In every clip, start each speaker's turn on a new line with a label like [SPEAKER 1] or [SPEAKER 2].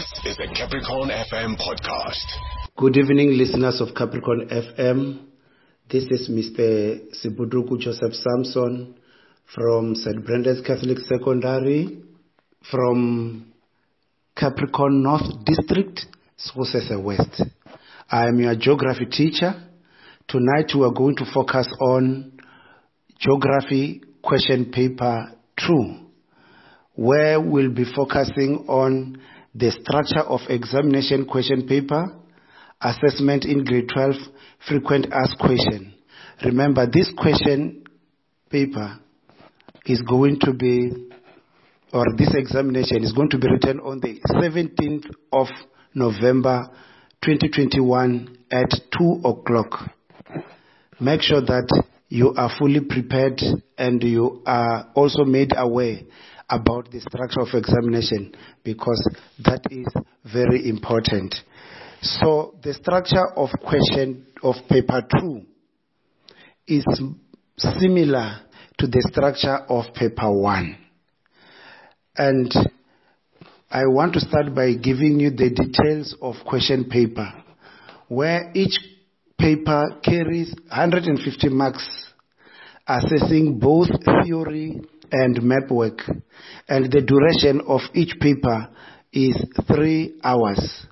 [SPEAKER 1] This is the Capricorn FM podcast.
[SPEAKER 2] Good evening, listeners of Capricorn FM. This is Mr. Sibudruku Joseph Samson from St. Brendan's Catholic Secondary from Capricorn North District, Sosese West. I am your geography teacher. Tonight we are going to focus on geography question paper 2, where we'll be focusing on the structure of examination question paper, assessment in grade 12, frequent asked question. Remember, this question paper is going to be, or this examination is going to be written on the 17th of November 2021 at 2 o'clock. Make sure that you are fully prepared and you are also made aware about the structure of examination, because that is very important. So the structure of question of paper 2 is similar to the structure of paper 1. And I want to start by giving you the details of question paper, where each paper carries 150 marks, assessing both theory and map work, and the duration of each paper is 3 hours.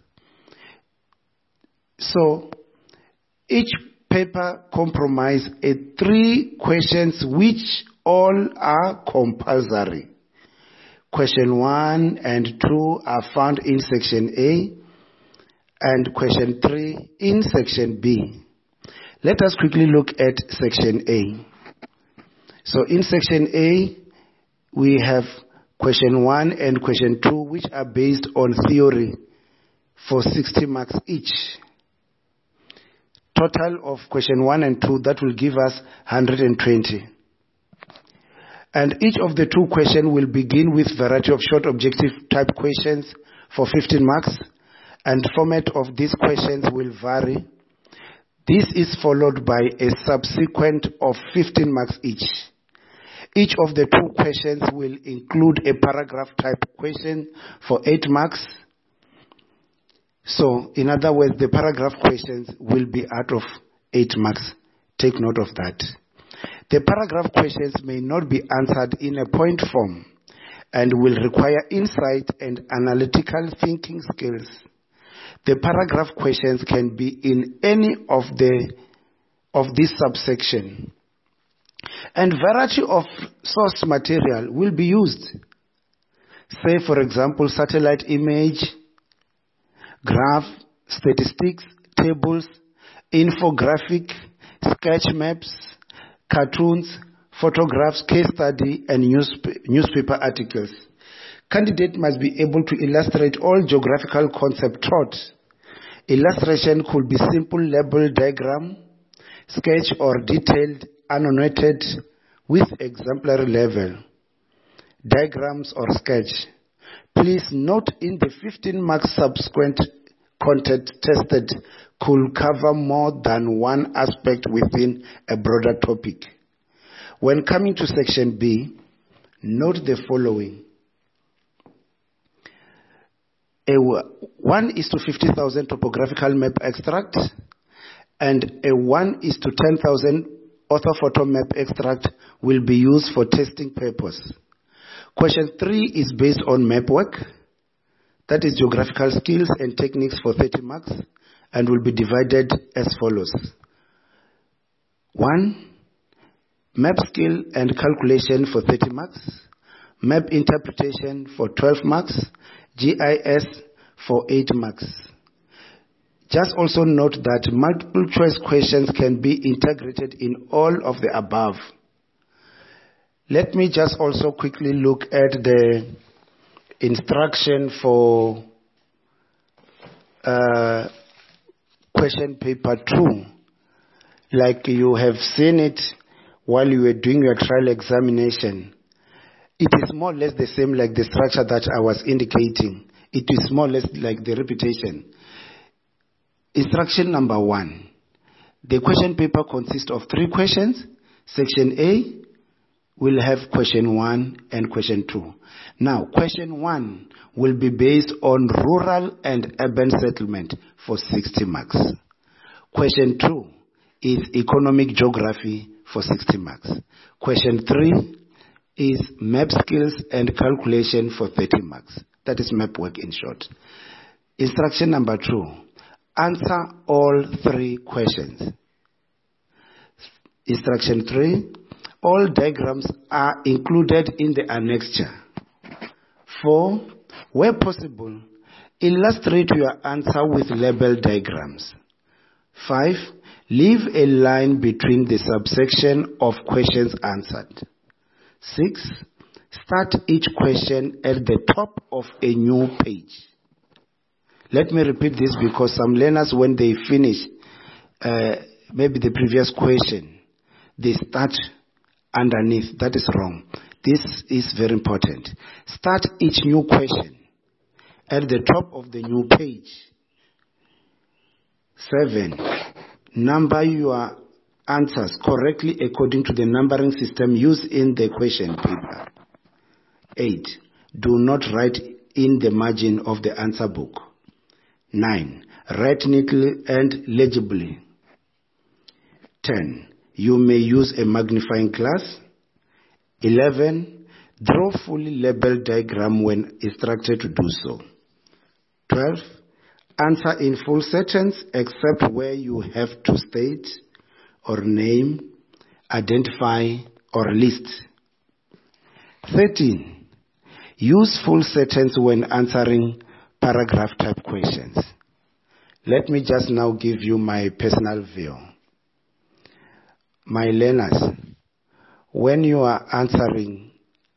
[SPEAKER 2] So each paper comprises 3 questions which all are compulsory. Question 1 and 2 are found in section A, and question 3 in section B. Let us quickly look at section A. So in section A, we have question 1 and question 2, which are based on theory for 60 marks each. Total of question 1 and 2, that will give us 120. And each of the 2 questions will begin with variety of short objective type questions for 15 marks, and format of these questions will vary. This is followed by a subsequent of 15 marks each. Each of the 2 questions will include a paragraph type question for 8 marks. So, in other words, the paragraph questions will be out of 8 marks. Take note of that. The paragraph questions may not be answered in a point form and will require insight and analytical thinking skills. The paragraph questions can be in any of this subsection. And variety of source material will be used. Say, for example, satellite image, graph, statistics, tables, infographic, sketch maps, cartoons, photographs, case study, and newspaper articles. Candidate must be able to illustrate all geographical concepts taught. Illustration could be simple label diagram, sketch, or detailed annotated with exemplary level, diagrams or sketch. Please note in the 15 marks subsequent content tested could cover more than one aspect within a broader topic. When coming to section B, note the following. A 1:50,000 topographical map extract and a 1:10,000 orthophoto map extract will be used for testing purpose. Question 3 is based on map work, that is geographical skills and techniques for 30 marks, and will be divided as follows. 1. Map skill and calculation for 30 marks, map interpretation for 12 marks, GIS for 8 marks. Just also note that multiple choice questions can be integrated in all of the above. Let me just also quickly look at the instruction for question paper 2. Like you have seen it while you were doing your trial examination. It is more or less the same like the structure that I was indicating. It is more or less like the repetition. Instruction number 1. The question paper consists of 3 questions. Section A we'll have question 1 and question 2. Now, question 1 will be based on rural and urban settlement for 60 marks. Question 2 is economic geography for 60 marks. Question 3 is map skills and calculation for 30 marks. That is map work in short. Instruction number 2, answer all 3 questions. Instruction 3, all diagrams are included in the annexure. 4, where possible, illustrate your answer with label diagrams. 5, leave a line between the subsection of questions answered. 6, start each question at the top of a new page. Let me repeat this because some learners, when they finish maybe the previous question, they start underneath. That is wrong. This is very important. Start each new question at the top of the new page. 7, number your answers correctly according to the numbering system used in the question paper. 8, do not write in the margin of the answer book. 9, write neatly and legibly. 10, you may use a magnifying glass. 11, draw fully labeled diagram when instructed to do so. 12, answer in full sentence except where you have to state or name, identify, or list. 13, use full sentence when answering paragraph type questions. Let me just now give you my personal view. My learners, when you are answering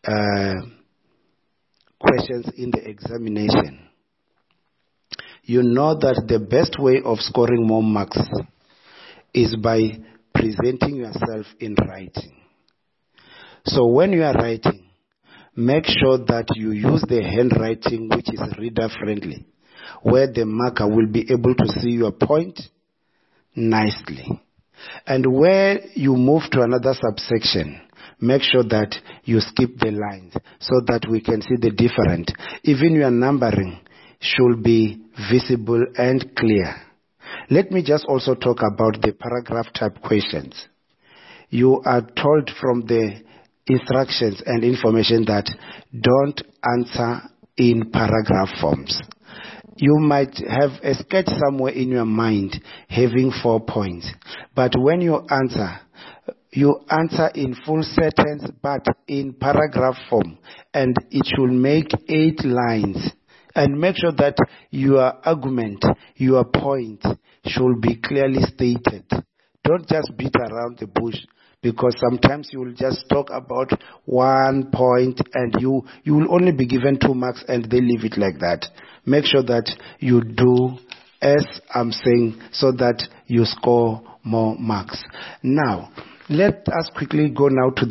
[SPEAKER 2] questions in the examination, you know that the best way of scoring more marks is by presenting yourself in writing. So when you are writing, make sure that you use the handwriting which is reader friendly, where the marker will be able to see your point nicely. And where you move to another subsection, make sure that you skip the lines so that we can see the difference. Even your numbering should be visible and clear. Let me just also talk about the paragraph type questions. You are told from the instructions and information that don't answer in paragraph forms. You might have a sketch somewhere in your mind having 4 points, but when you answer in full sentence but in paragraph form, and it should make 8 lines. And make sure that your argument, your point should be clearly stated. Don't just beat around the bush, because sometimes you will just talk about 1 point and you will only be given 2 marks and they leave it like that. Make sure that you do as I'm saying so that you score more marks. Now, let us quickly go now to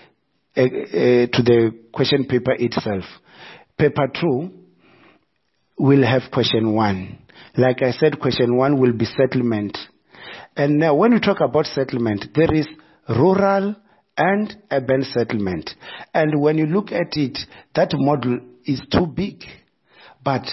[SPEAKER 2] the question paper itself. Paper 2 will have question 1. Like I said, question 1 will be settlement. And now when we talk about settlement, there is rural and urban settlement. And when you look at it, that model is too big. But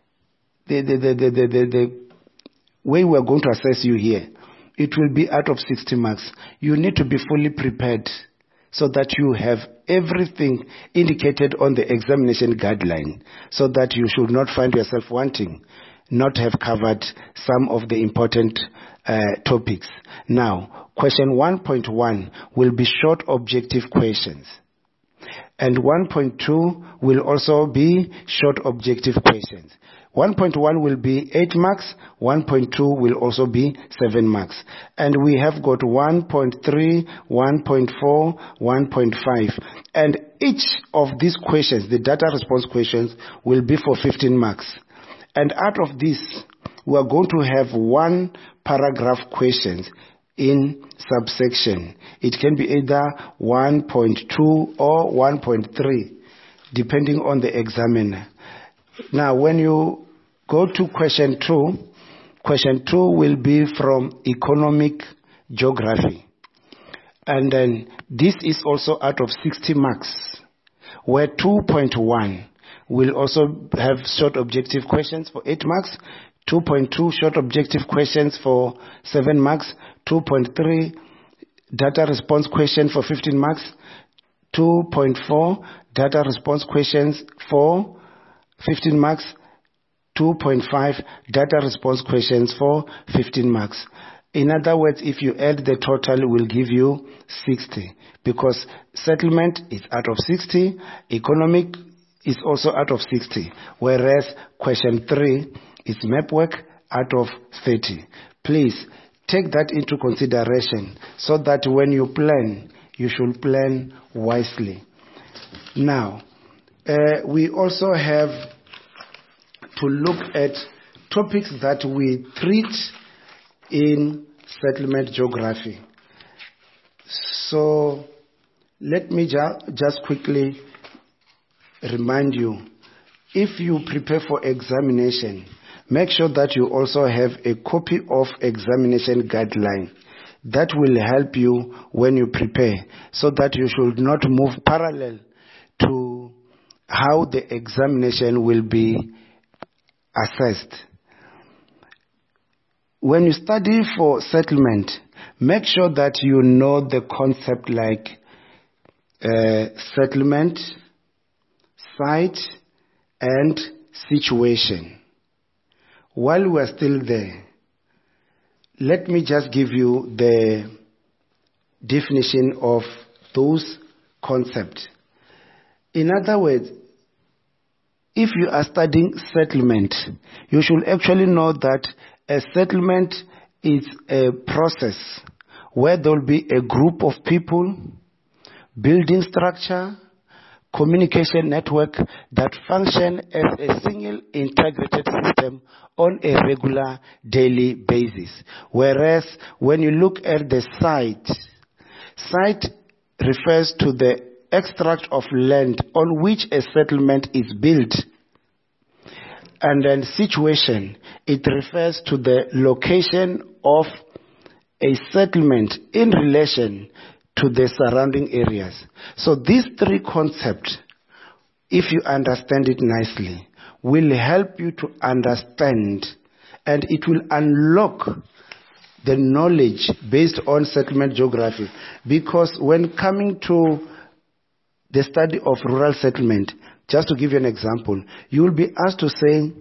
[SPEAKER 2] the way we are going to assess you here, it will be out of 60 marks. You need to be fully prepared so that you have everything indicated on the examination guideline, so that you should not find yourself wanting not have covered some of the important topics. Now, question 1.1 will be short objective questions. And 1.2 will also be short objective questions. 1.1 will be 8 marks, 1.2 will also be 7 marks. And we have got 1.3, 1.4, 1.5. And each of these questions, the data response questions, will be for 15 marks. And out of this, we are going to have 1 paragraph questions in subsection. It can be either 1.2 or 1.3, depending on the examiner. Now, when you go to question 2 will be from economic geography. And then this is also out of 60 marks, where 2.1 will also have short objective questions for 8 marks, 2.2 short objective questions for 7 marks, 2.3 data response question for 15 marks, 2.4 data response questions for 15 marks, 2.5 data response questions for 15 marks. In other words, if you add the total, it will give you 60, because settlement is out of 60, economic is also out of 60, whereas question 3 is map work out of 30. Please take that into consideration so that when you plan, you should plan wisely. Now, we also have to look at topics that we treat in settlement geography. So let me just quickly remind you, if you prepare for examination, make sure that you also have a copy of examination guideline. That will help you when you prepare, so that you should not move parallel to how the examination will be assessed. When you study for settlement, make sure that you know the concept like settlement, site, and situation. While we are still there, let me just give you the definition of those concepts. In other words, if you are studying settlement, you should actually know that a settlement is a process where there will be a group of people, building structure, communication network that function as a single integrated system on a regular daily basis. Whereas when you look at the site refers to the extract of land on which a settlement is built. And then situation, it refers to the location of a settlement in relation to the surrounding areas. So these three concepts, if you understand it nicely, will help you to understand, and it will unlock the knowledge based on settlement geography. Because when coming to the study of rural settlement, just to give you an example, you will be asked to say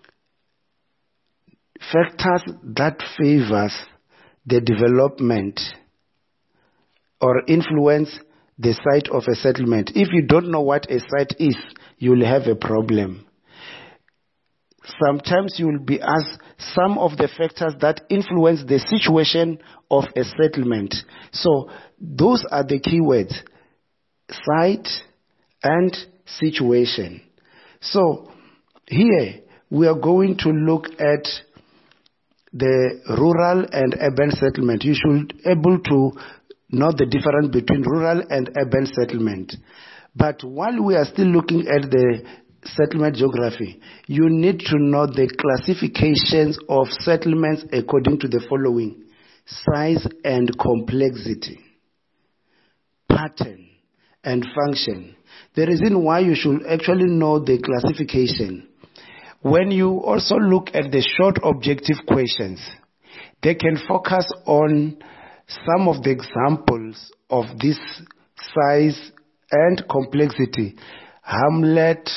[SPEAKER 2] factors that favors the development or influence the site of a settlement. If you don't know what a site is, you will have a problem. Sometimes you will be asked some of the factors that influence the situation of a settlement. So those are the keywords: site and situation. So here we are going to look at the rural and urban settlement. You should be able to know the difference between rural and urban settlement. But while we are still looking at the settlement geography, you need to know the classifications of settlements according to the following: size and complexity, pattern, and function. The reason why you should actually know the classification, when you also look at the short objective questions, they can focus on some of the examples of this size and complexity: hamlet,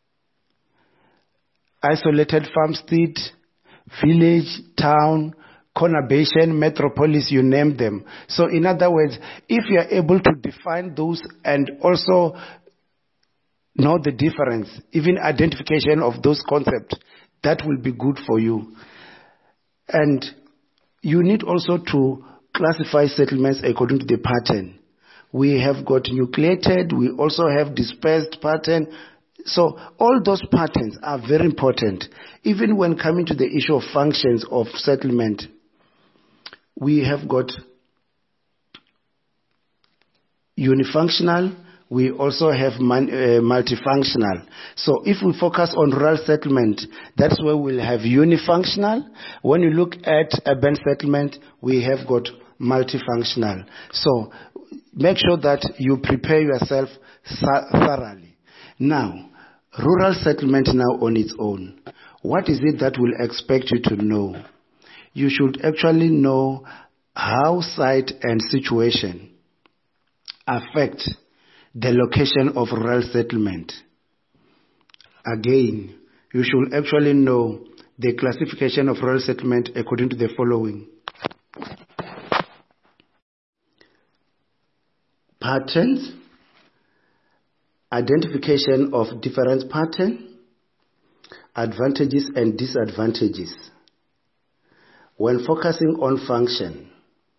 [SPEAKER 2] isolated farmstead, village, town, conurbation, metropolis, you name them. So in other words, if you are able to define those and also know the difference, even identification of those concepts, that will be good for you. And you need also to classify settlements according to the pattern. We have got nucleated, we also have dispersed pattern. So all those patterns are very important. Even when coming to the issue of functions of settlement, we have got unifunctional, we also have multifunctional. So if we focus on rural settlement, that's where we'll have unifunctional. When you look at urban settlement, we have got multifunctional. So make sure that you prepare yourself thoroughly. Now, rural settlement now on its own. What is it that we'll expect you to know? You should actually know how site and situation affect the location of rural settlement. Again, you should actually know the classification of rural settlement according to the following. Patterns, identification of difference pattern, advantages and disadvantages. When focusing on function,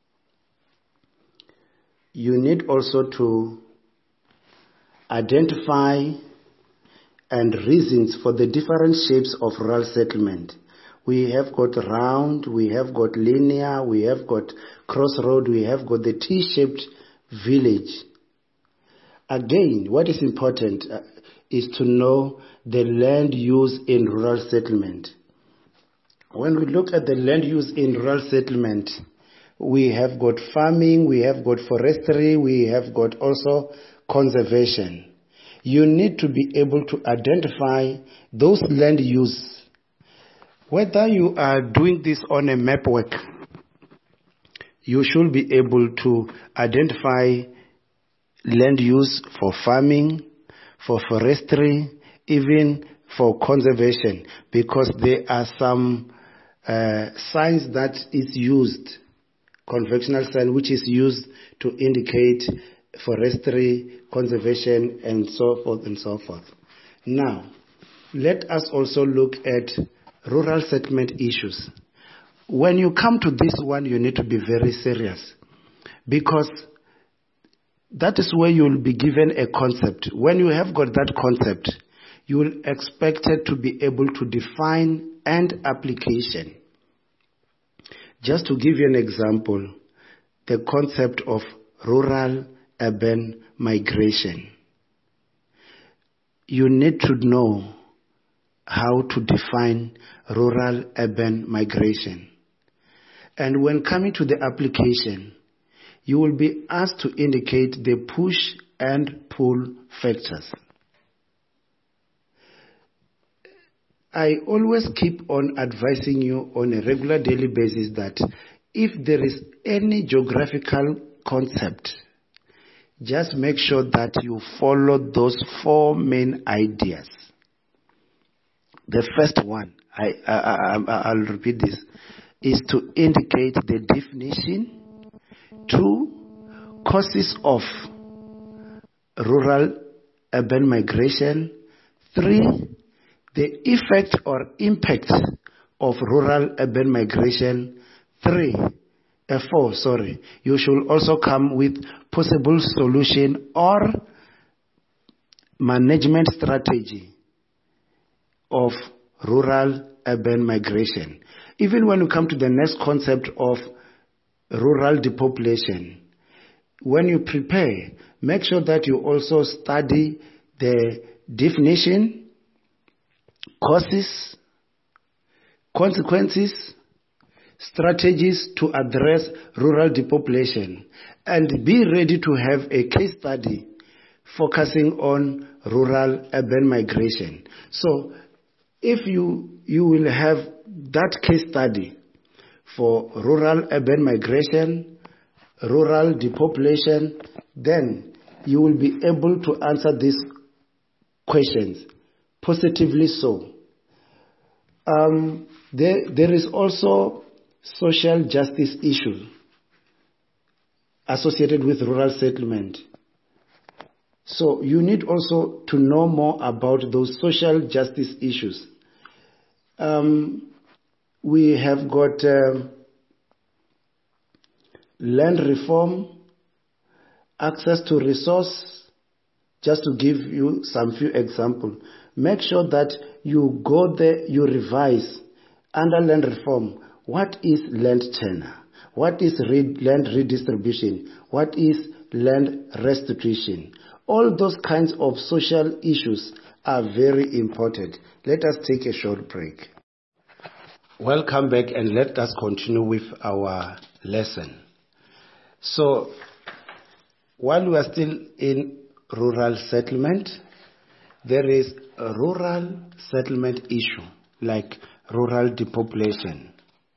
[SPEAKER 2] you need also to identify and reasons for the different shapes of rural settlement. We have got round, we have got linear, we have got crossroad, we have got the T-shaped village. Again, what is important is to know the land use in rural settlement. When we look at the land use in rural settlement, we have got farming, we have got forestry, we have got also conservation. You need to be able to identify those land use. Whether you are doing this on a map work, you should be able to identify land use for farming, for forestry, even for conservation, because there are some signs that is used, conventional sign, which is used to indicate forestry, conservation, and so forth and so forth. Now, let us also look at rural settlement issues. When you come to this one, you need to be very serious, because that is where you will be given a concept. When you have got that concept, you will expect it to be able to define and application. Just to give you an example, the concept of rural-urban migration. You need to know how to define rural-urban migration. And when coming to the application, you will be asked to indicate the push and pull factors. I always keep on advising you on a regular daily basis that if there is any geographical concept, just make sure that you follow those 4 main ideas. The first one, I'll repeat this, is to indicate the definition. 2, causes of rural-urban migration. 3, the effect or impact of rural-urban migration. 4, you should also come with possible solution or management strategy of rural-urban migration. Even when you come to the next concept of rural depopulation, when you prepare, make sure that you also study the definition, causes, consequences, strategies to address rural depopulation, and be ready to have a case study focusing on rural-urban migration. So if you will have that case study for rural-urban migration, rural depopulation, then you will be able to answer these questions positively so. There is also social justice issue associated with rural settlement. So you need also to know more about those social justice issues. We have got land reform, access to resource, just to give you some few examples. Make sure that you go there, you revise under land reform. What is land tenure? What is land redistribution? What is land restitution? All those kinds of social issues are very important. Let us take a short break. Welcome back, and let us continue with our lesson. So, while we are still in rural settlement, there is a rural settlement issue, like rural depopulation.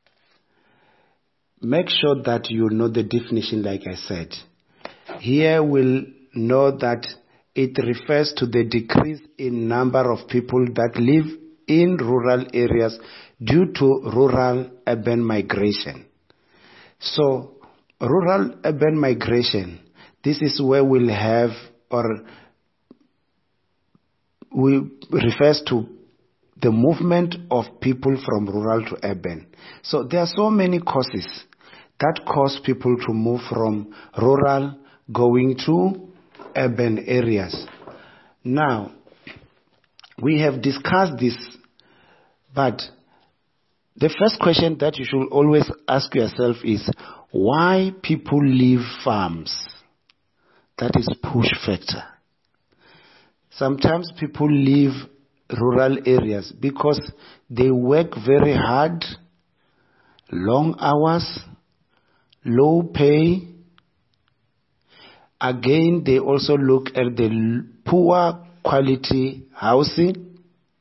[SPEAKER 2] Make sure that you know the definition, like I said. Here we'll know that it refers to the decrease in number of people that live in rural areas due to rural-urban migration. So, rural-urban migration, this is where we'll have, or we refers to the movement of people from rural to urban. So there are so many causes that cause people to move from rural going to urban areas. Now, we have discussed this, but the first question that you should always ask yourself is, why people leave farms? That is push factor. Sometimes people leave rural areas because they work very hard, long hours, low pay. Again, they also look at the poor quality housing.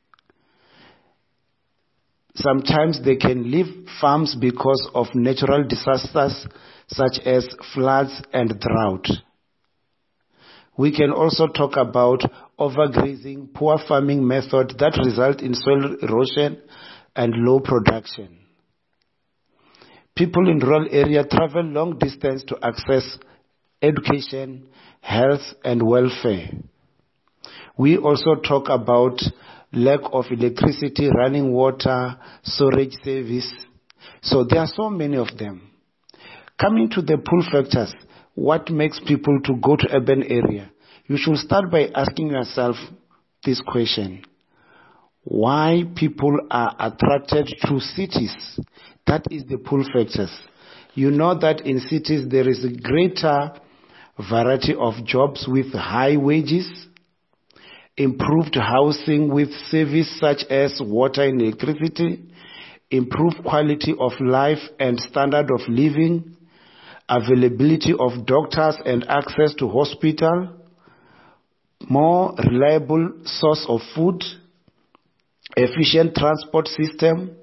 [SPEAKER 2] Sometimes they can leave farms because of natural disasters such as floods and drought. We can also talk about overgrazing, poor farming method that result in soil erosion and low production. People in rural area travel long distance to access education, health, and welfare. We also talk about lack of electricity, running water, storage service. So there are so many of them. Coming to the pull factors, what makes people to go to urban area? You should start by asking yourself this question. Why people are attracted to cities? That is the pull factors. You know that in cities there is a greater variety of jobs with high wages, improved housing with service such as water and electricity, improved quality of life and standard of living, availability of doctors and access to hospital, more reliable source of food, efficient transport system,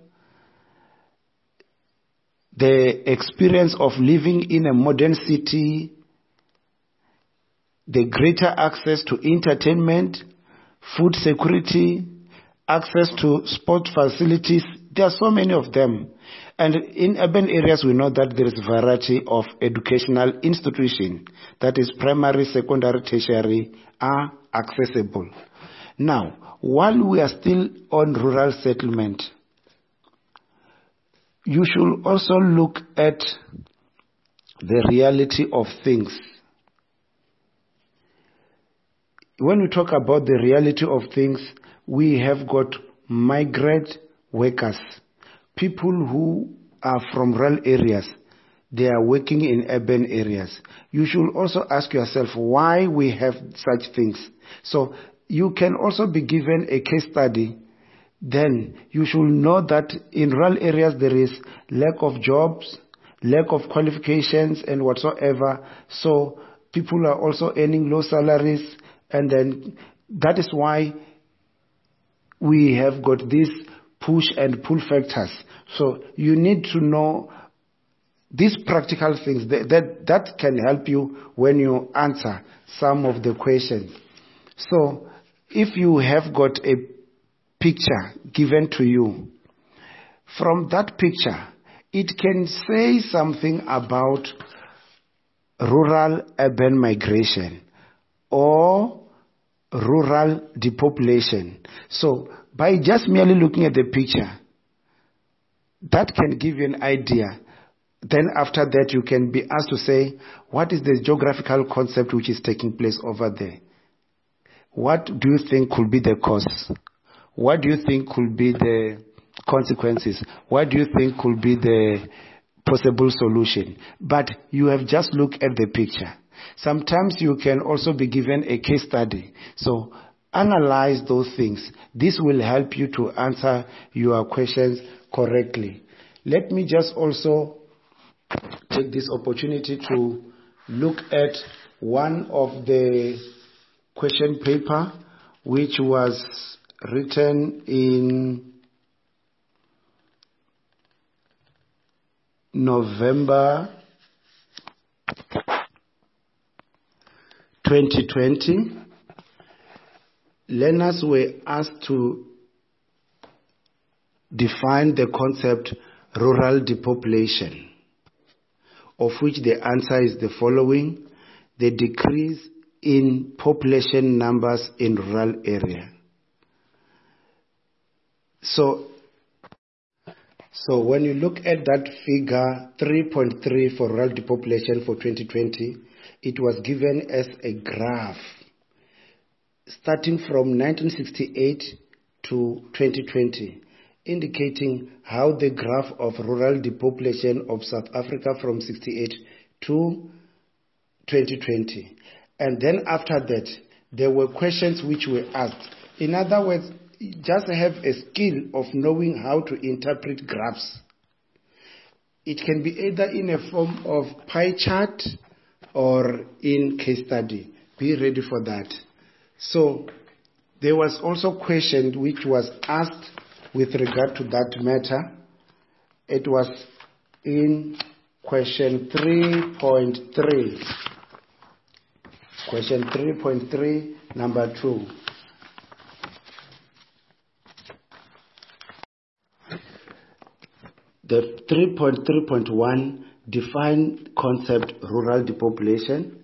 [SPEAKER 2] the experience of living in a modern city, the greater access to entertainment, food security, access to sport facilities. There are so many of them. And in urban areas, we know that there is a variety of educational institutions, that is primary, secondary, tertiary, are accessible. Now, while we are still on rural settlement, you should also look at the reality of things. When we talk about the reality of things, we have got migrant workers, people who are from rural areas. They are working in urban areas. You should also ask yourself why we have such things. So you can also be given a case study. Then you should know that in rural areas there is lack of jobs, lack of qualifications and whatsoever. So people are also earning low salaries, and then that is why we have got these push and pull factors. So you need to know these practical things that can help you when you answer some of the questions. So if you have got a picture given to you, from that picture, it can say something about rural-urban migration or rural depopulation. So by just merely looking at the picture, that can give you an idea. Then after that, you can be asked to say, what is the geographical concept which is taking place over there? What do you think could be the cause? What do you think could be the consequences? What do you think could be the possible solution? But you have just looked at the picture. Sometimes you can also be given a case study. So analyze those things. This will help you to answer your questions correctly. Let me just also take this opportunity to look at one of the question paper which was written in November 2020. Learners were asked to define the concept rural depopulation, of which the answer is the following: the decrease in population numbers in rural area. So when you look at that figure 3.3 for rural depopulation for 2020, it was given as a graph starting from 1968 to 2020, indicating how the graph of rural depopulation of South Africa from 68 to 2020. And then after that, there were questions which were asked. In other words, just have a skill of knowing how to interpret graphs. It can be either in a form of pie chart or in case study. Be ready for that. So there was also a question which was asked with regard to that matter. It was in question 3.3. Question 3.3, number 2. The 3.3.1 define concept rural depopulation.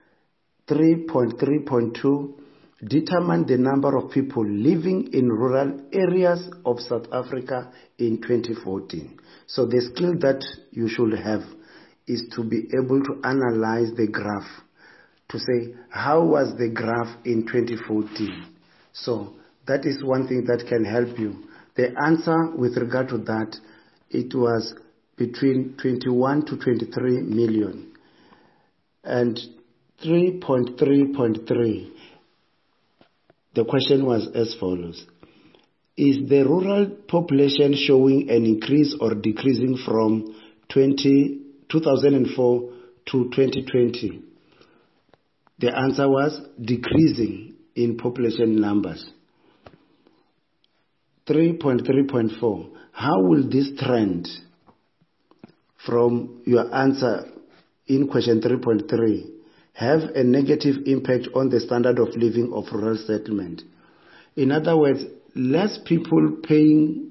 [SPEAKER 2] 3.3.2 determine the number of people living in rural areas of South Africa in 2014. So the skill that you should have is to be able to analyze the graph, to say how was the graph in 2014. So that is one thing that can help you. The answer with regard to that, it was between 21 to 23 million. And 3.3.3, the question was as follows: is the rural population showing an increase or decreasing from 2004 to 2020? The answer was decreasing in population numbers. 3.3.4, how will this trend from your answer in question 3.3 have a negative impact on the standard of living of rural settlement? In other words, less people paying.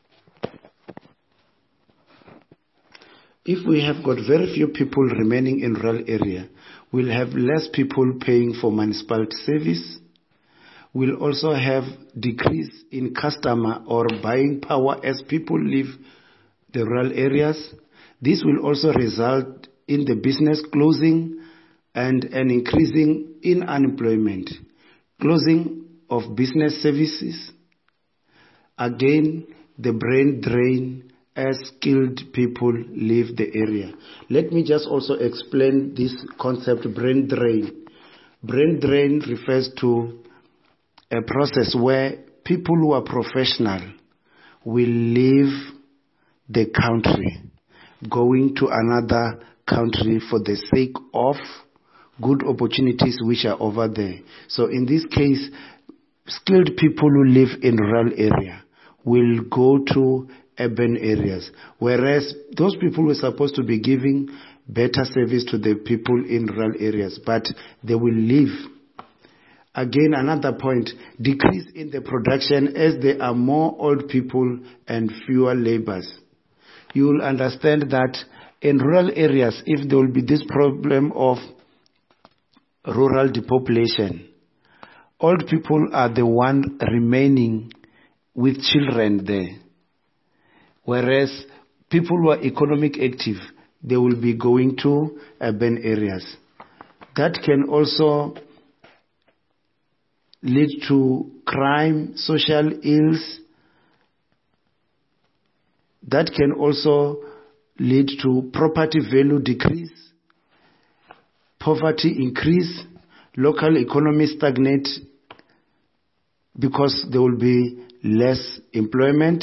[SPEAKER 2] If we have got very few people remaining in rural area, we'll have less people paying for municipality service. We'll also have decrease in customer or buying power as people leave the rural areas. This will also result in the business closing and an increasing in unemployment, closing of business services. Again, the brain drain as skilled people leave the area. Let me just also explain this concept, brain drain. Brain drain refers to a process where people who are professional will leave the country, going to another country for the sake of good opportunities which are over there. So in this case, skilled people who live in rural area will go to urban areas, whereas those people were supposed to be giving better service to the people in rural areas, but they will leave. Again, another point, decrease in the production as there are more old people and fewer laborers. You will understand that in rural areas, if there will be this problem of rural depopulation, old people are the one remaining with children there. Whereas people who are economic active, they will be going to urban areas. That can also lead to crime, social ills. That can also lead to property value decrease, poverty increase, local economy stagnate because there will be less employment,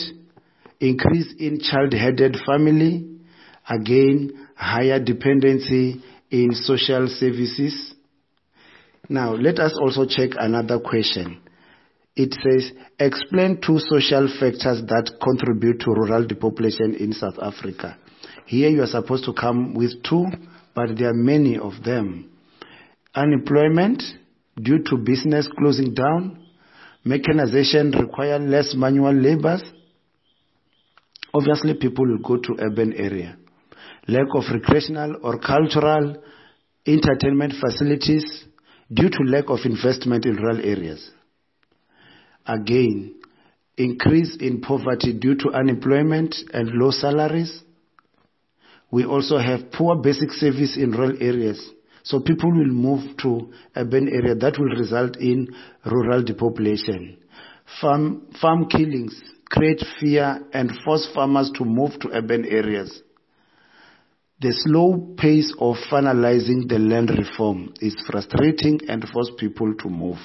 [SPEAKER 2] increase in child-headed family, again, higher dependency in social services. Now, let us also check another question. It says, explain 2 social factors that contribute to rural depopulation in South Africa. Here you are supposed to come with 2, but there are many of them. Unemployment due to business closing down. Mechanization require less manual labors. Obviously, people will go to urban area. Lack of recreational or cultural entertainment facilities due to lack of investment in rural areas. Again, increase in poverty due to unemployment and low salaries. We also have poor basic service in rural areas. So people will move to urban area. That will result in rural depopulation. Farm killings create fear and force farmers to move to urban areas. The slow pace of finalizing the land reform is frustrating and forces people to move.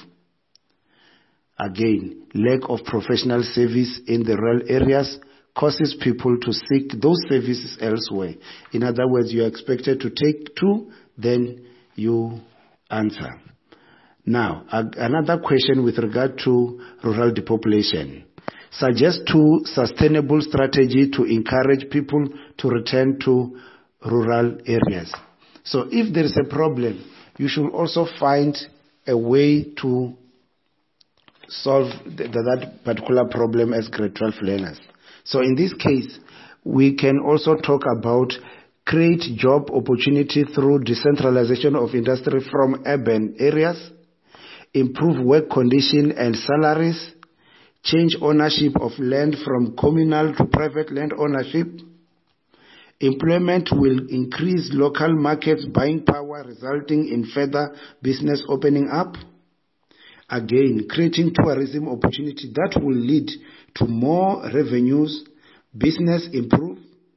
[SPEAKER 2] Again, lack of professional service in the rural areas causes people to seek those services elsewhere. In other words, you are expected to take 2, then you answer. Now, another question with regard to rural depopulation. Suggest 2 sustainable strategies to encourage people to return to rural areas. So if there is a problem, you should also find a way to solve that particular problem as grade 12 learners. So in this case, we can also talk about create job opportunity through decentralization of industry from urban areas, improve work conditions and salaries, change ownership of land from communal to private land ownership. Employment will increase local markets buying power, resulting in further business opening up. Again, creating tourism opportunity that will lead to more revenues, business improve.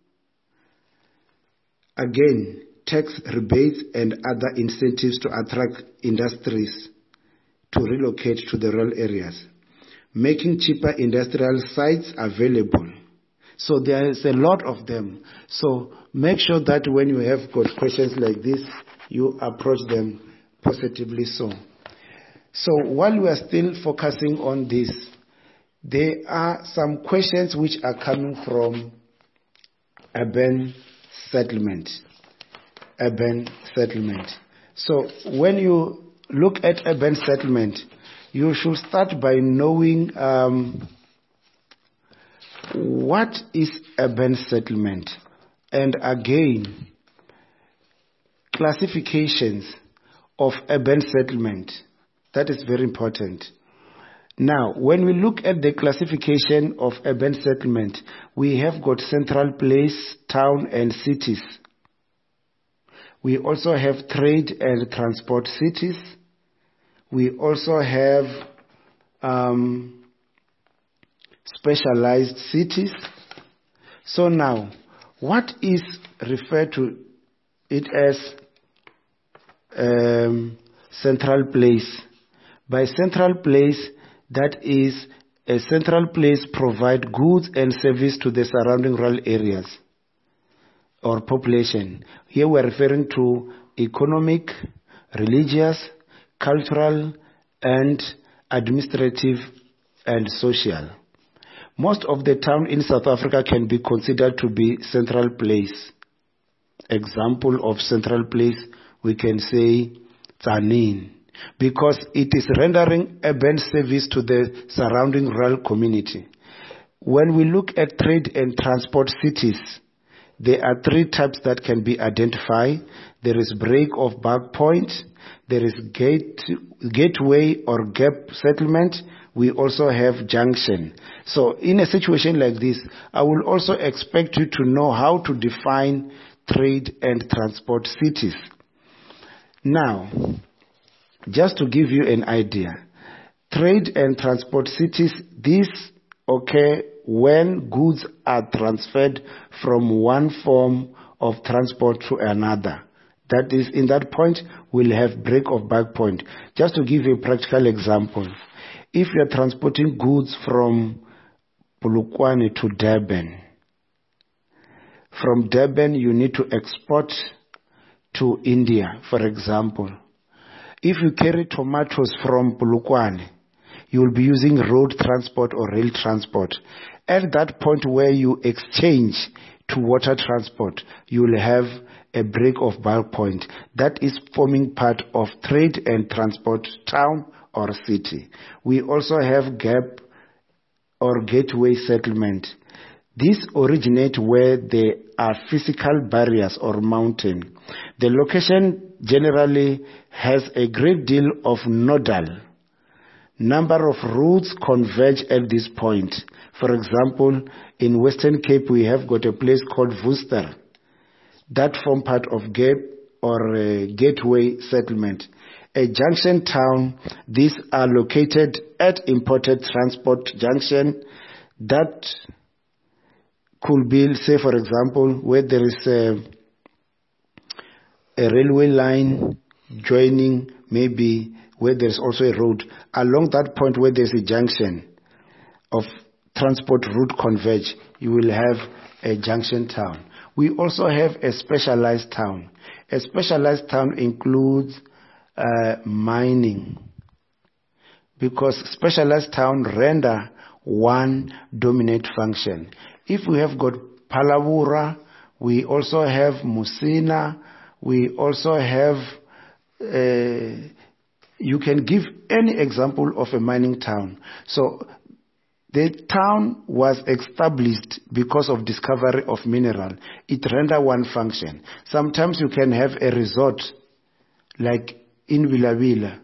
[SPEAKER 2] Again, tax rebates and other incentives to attract industries to relocate to the rural areas. Making cheaper industrial sites available. So there is a lot of them. So make sure that when you have got questions like this, you approach them positively so. So while we are still focusing on this, there are some questions which are coming from urban settlement. Urban settlement. So when you look at urban settlement, you should start by knowing what is urban settlement. And again, classifications of urban settlement. That is very important. Now, when we look at the classification of urban settlement, we have got central place, town, and cities. We also have trade and transport cities. We also have specialized cities. So now, what is referred to it as central place? By central place, that is a central place provide goods and service to the surrounding rural areas or population. Here we are referring to economic, religious, cultural, and administrative and social. Most of the town in South Africa can be considered to be central place. Example of central place, we can say Tzaneen, because it is rendering urban service to the surrounding rural community. When we look at trade and transport cities, there are 3 types that can be identified. There is break of back point, there is gateway or gap settlement, we also have junction. So in a situation like this, I will also expect you to know how to define trade and transport cities. Now, just to give you an idea, trade and transport cities, these occur when goods are transferred from one form of transport to another. That is, in that point, we'll have break of back point. Just to give you a practical example, if you are transporting goods from Polokwane to Durban, from Durban you need to export to India, for example. If you carry tomatoes from Polokwane, you will be using road transport or rail transport. At that point where you exchange to water transport, you will have a break of bulk point. That is forming part of trade and transport town or city. We also have gap or gateway settlement. These originate where there are physical barriers or mountain. The location generally has a great deal of nodal. Number of routes converge at this point. For example, in Western Cape, we have got a place called Worcester that form part of gap or gateway settlement. A junction town, these are located at imported transport junction that could be, say for example, where there is a railway line joining, maybe where there's also a road. Along that point where there's a junction of transport route converge, you will have a junction town. We also have a specialized town. A specialized town includes mining, because specialized town render one dominant function. If we have got Palawura, we also have Musina, we also have, you can give any example of a mining town. So the town was established because of discovery of mineral. It render one function. Sometimes you can have a resort like in Villa Villa.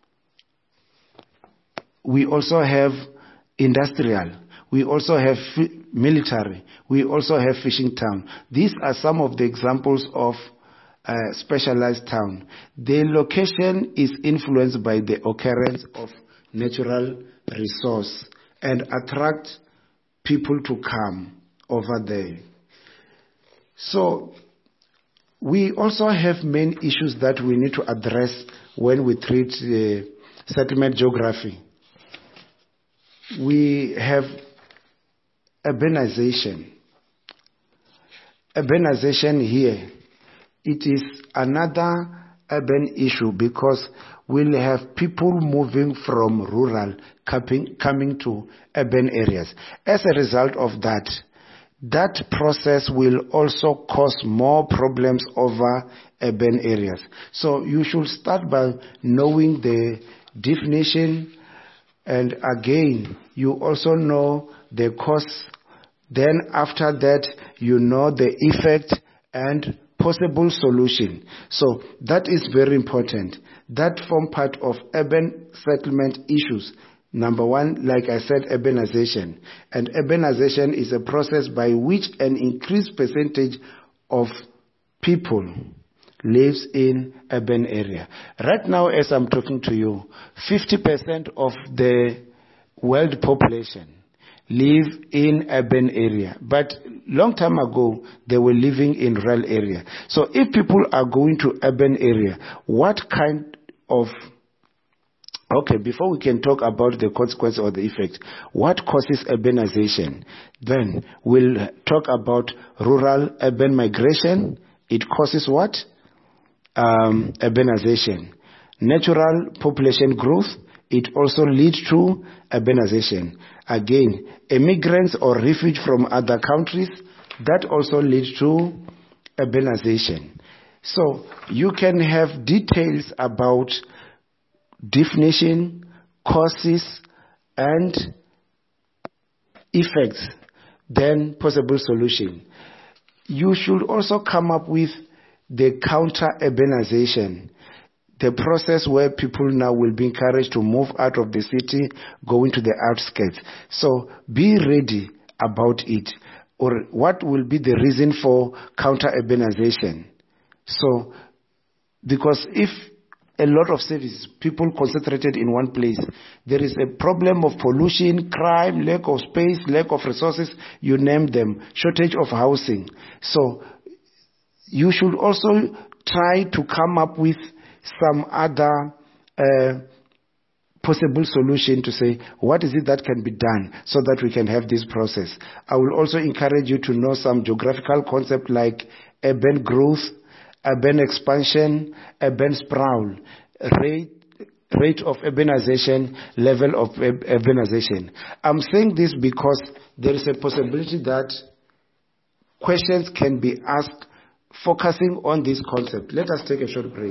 [SPEAKER 2] We also have industrial. We also have military. We also have fishing town. These are some of the examples of specialized town. The location is influenced by the occurrence of natural resource and attract people to come over there. So we also have main issues that we need to address when we treat settlement geography. We have urbanization. Urbanization here, it is another urban issue because we'll have people moving from rural coming to urban areas. As a result of that, that process will also cause more problems over urban areas. So you should start by knowing the definition, and again, you also know the cause. Then after that, you know the effect and possible solution. So that is very important. That form part of urban settlement issues. Number one, like I said, urbanization. And urbanization is a process by which an increased percentage of people lives in urban area. Right now, as I'm talking to you, 50% of the world population live in urban area. But long time ago, they were living in rural area. So if people are going to urban area, what kind of... Okay, before we can talk about the consequence or the effect, what causes urbanization? Then we'll talk about rural-urban migration. It causes what? Urbanization. Natural population growth, it also leads to urbanization. Again, immigrants or refuge from other countries, that also leads to urbanization. So you can have details about definition, causes, and effects, then possible solution. You should also come up with the counter-urbanization, the process where people now will be encouraged to move out of the city, go into the outskirts. So be ready about it. Or what will be the reason for counter-urbanization? So, because if a lot of services, people concentrated in one place, there is a problem of pollution, crime, lack of space, lack of resources, you name them, shortage of housing. So you should also try to come up with some other possible solution to say, what is it that can be done so that we can have this process? I will also encourage you to know some geographical concept like urban growth, urban expansion, urban sprawl, rate of urbanization, level of urbanization. I'm saying this because there is a possibility that questions can be asked focusing on this concept. Let us take a short break.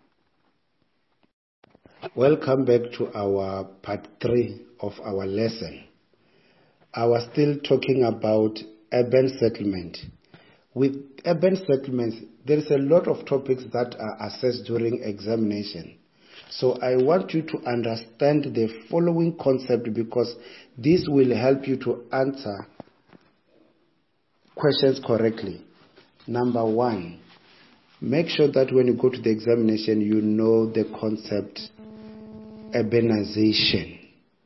[SPEAKER 2] Welcome back to our part 3 of our lesson. I was still talking about urban settlement. With urban settlements, there is a lot of topics that are assessed during examination. So I want you to understand the following concept because this will help you to answer questions correctly. Number 1, make sure that when you go to the examination, you know the concept urbanization.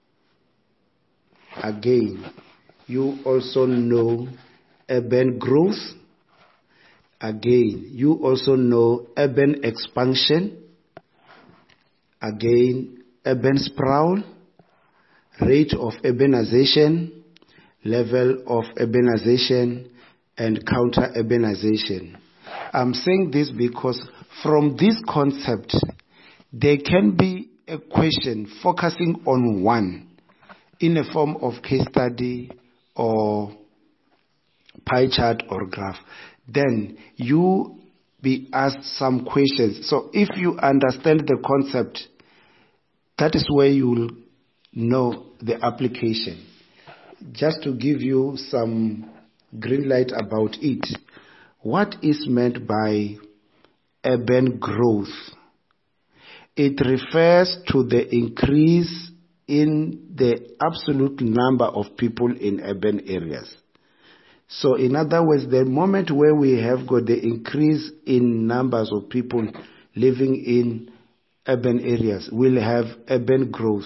[SPEAKER 2] Again, you also know urban growth. Again, you also know urban expansion. Again, urban sprawl, rate of urbanization, level of urbanization, and counter-urbanization. I'm saying this because from this concept, there can be a question focusing on one in a form of case study or pie chart or graph. Then you be asked some questions. So if you understand the concept, that is where you will know the application. Just to give you some green light about it, what is meant by urban growth? It refers to the increase in the absolute number of people in urban areas. So in other words, the moment where we have got the increase in numbers of people living in urban areas, we'll have urban growth.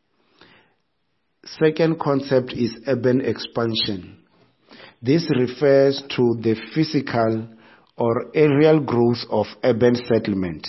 [SPEAKER 2] Second concept is urban expansion. This refers to the physical or aerial growth of urban settlement.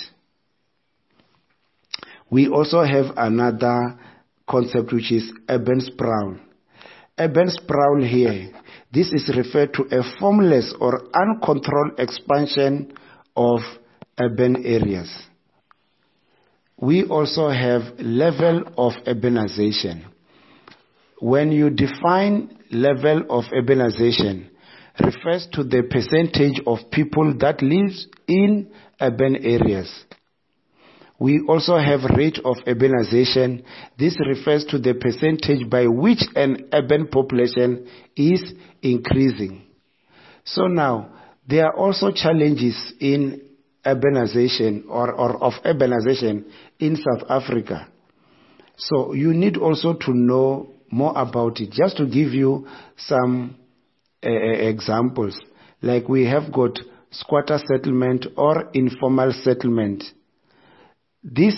[SPEAKER 2] We also have another concept which is urban sprawl. Urban sprawl here, this is referred to a formless or uncontrolled expansion of urban areas. We also have level of urbanization. When you define level of urbanization, refers to the percentage of people that lives in urban areas. We also have rate of urbanization. This refers to the percentage by which an urban population is increasing. So now, there are also challenges in urbanization or of urbanization in South Africa. So you need also to know more about it. Just to give you some examples, like we have got squatter settlement or informal settlement. This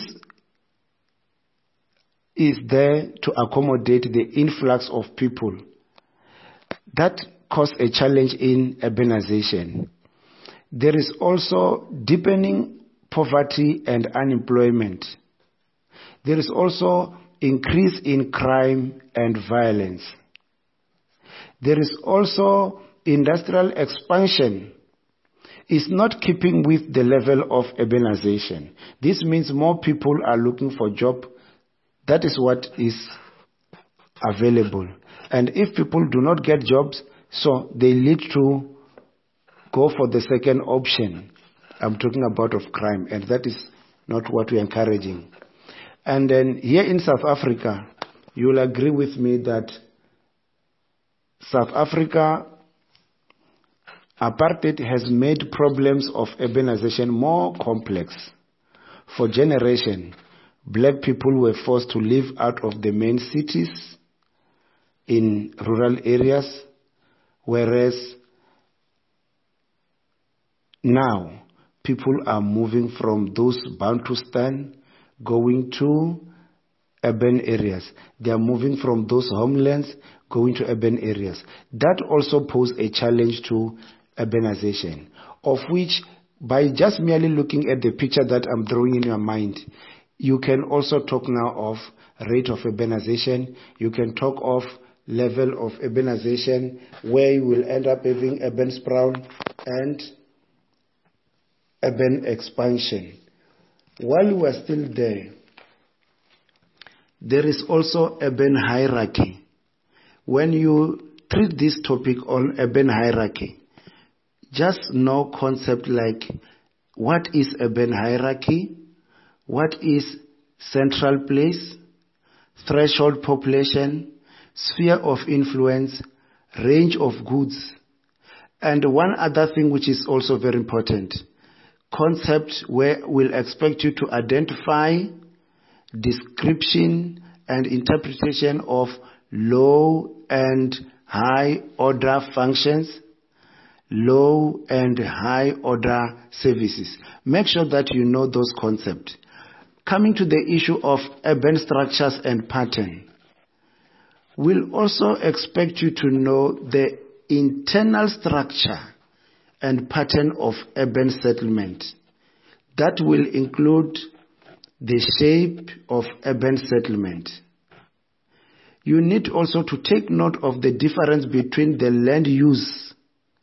[SPEAKER 2] is there to accommodate the influx of people. That cause a challenge in urbanization. There is also deepening poverty and unemployment. There is also increase in crime and violence. There is also industrial expansion. Is not keeping with the level of urbanization. This means more people are looking for job. That is what is available. And if people do not get jobs, so they lead to go for the second option. I'm talking about of crime, and that is not what we're encouraging. And then here in South Africa, you will agree with me that South Africa, apartheid has made problems of urbanization more complex. For generations, black people were forced to live out of the main cities in rural areas, whereas now people are moving from those Bantustan going to urban areas. They are moving from those homelands going to urban areas. That also poses a challenge to urbanization, of which by just merely looking at the picture that I'm drawing in your mind, you can also talk now of rate of urbanization. You can talk of level of urbanization, where you will end up having urban sprawl and urban expansion. While we are still there is also urban hierarchy. When you treat this topic on urban hierarchy, just know concept like what is urban hierarchy, what is central place, threshold population, sphere of influence, range of goods, and one other thing which is also very important, concept where we'll expect you to identify description and interpretation of low and high order functions, low and high order services. Make sure that you know those concepts. Coming to the issue of urban structures and pattern, we'll also expect you to know the internal structure and pattern of urban settlement. That will include the shape of urban settlement. You need also to take note of the difference between the land use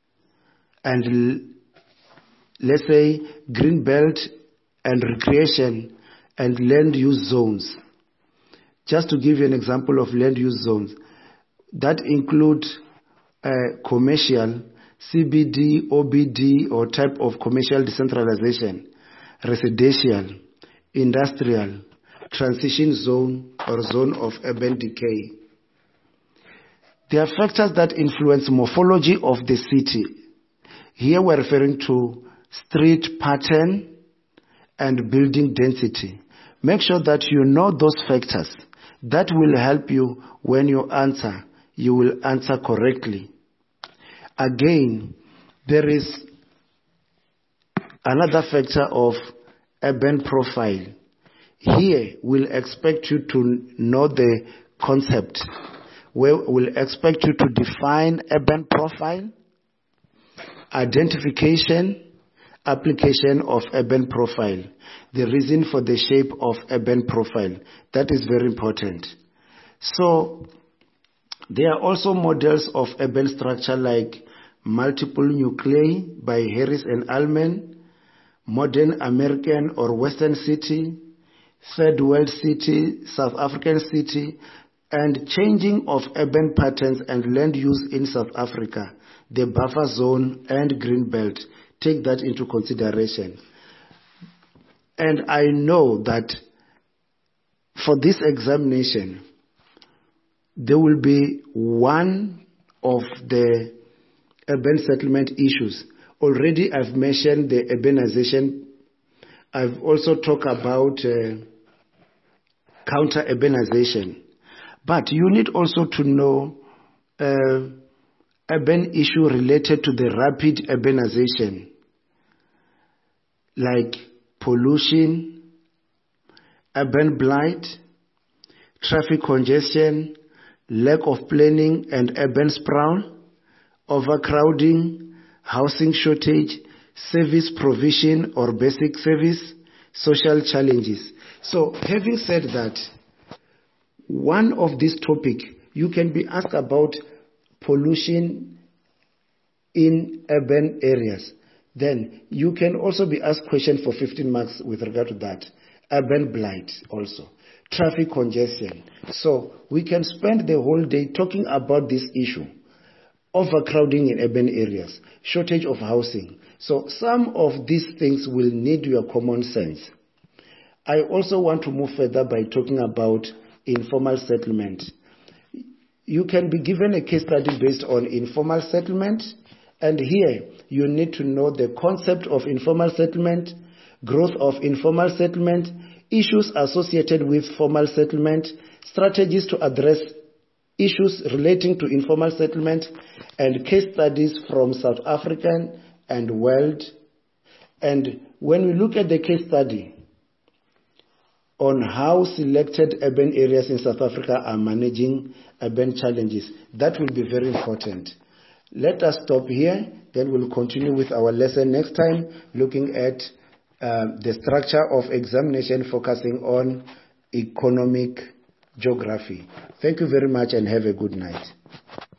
[SPEAKER 2] and, let's say, green belt and recreation and land use zones. Just to give you an example of land use zones, that include commercial, CBD, OBD, or type of commercial decentralization, residential, industrial, transition zone, or zone of urban decay. There are factors that influence morphology of the city. Here we're referring to street pattern and building density. Make sure that you know those factors. That will help you when you answer. You will answer correctly. Again, there is another factor of urban profile. Here, we'll expect you to know the concept. We'll expect you to define urban profile, identification, application of urban profile, the reason for the shape of urban profile. That is very important. So, there are also models of urban structure like multiple nuclei by Harris and Ullman, modern American or Western city, third world city, South African city, and changing of urban patterns and land use in South Africa, the buffer zone and green belt. Take that into consideration. And I know that for this examination, there will be one of the urban settlement issues. Already I've mentioned the urbanization. I've also talked about counter-urbanization. But you need also to know urban issue related to the rapid urbanization, like pollution, urban blight, traffic congestion, lack of planning and urban sprawl, overcrowding, housing shortage, service provision or basic service, social challenges. So having said that, one of these topics, you can be asked about pollution in urban areas. Then you can also be asked questions for 15 marks with regard to that. Urban blight also. Traffic congestion. So we can spend the whole day talking about this issue. Overcrowding in urban areas. Shortage of housing. So some of these things will need your common sense. I also want to move further by talking about informal settlement. You can be given a case study based on informal settlement, and here you need to know the concept of informal settlement, growth of informal settlement, issues associated with formal settlement, strategies to address issues relating to informal settlement, and case studies from South African and world. And when we look at the case study on how selected urban areas in South Africa are managing urban challenges, that will be very important. Let us stop here, then we'll continue with our lesson next time, looking at the structure of examination focusing on economic geography. Thank you very much and have a good night.